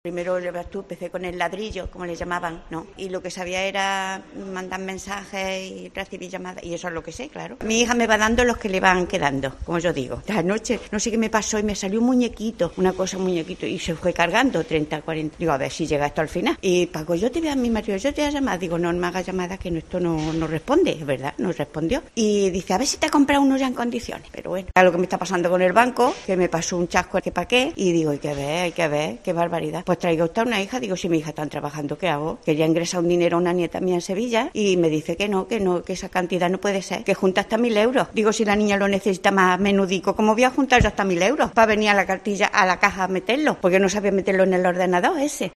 Primero, verás tú, empecé con el ladrillo, como le llamaban, ¿no? Y lo que sabía era mandar mensajes y recibir llamadas, y eso es lo que sé, claro. Mi hija me va dando los que le van quedando, como yo digo. La noche, no sé qué me pasó, y me salió un muñequito, una cosa, un muñequito, y se fue cargando 30, 40. Digo, a ver si llega esto al final. Y Paco, yo te voy a mi marido, yo te voy a llamar. Digo, no me hagas llamadas, que esto no responde, es verdad, no respondió. Y dice, a ver si te ha comprado uno ya en condiciones. Pero bueno, a lo que me está pasando con el banco, que me pasó un chasco que pa' qué, y digo, hay que ver, qué barbaridad. Pues traigo usted una hija, digo, si mi hija está trabajando, ¿qué hago? Quería ingresar un dinero a una nieta mía en Sevilla y me dice que no, que esa cantidad no puede ser, que junta hasta 1.000 euros. Digo, si la niña lo necesita más menudico, ¿cómo voy a juntar yo hasta 1.000 euros para venir a la cartilla, a la caja a meterlo? Porque no sabía meterlo en el ordenador ese.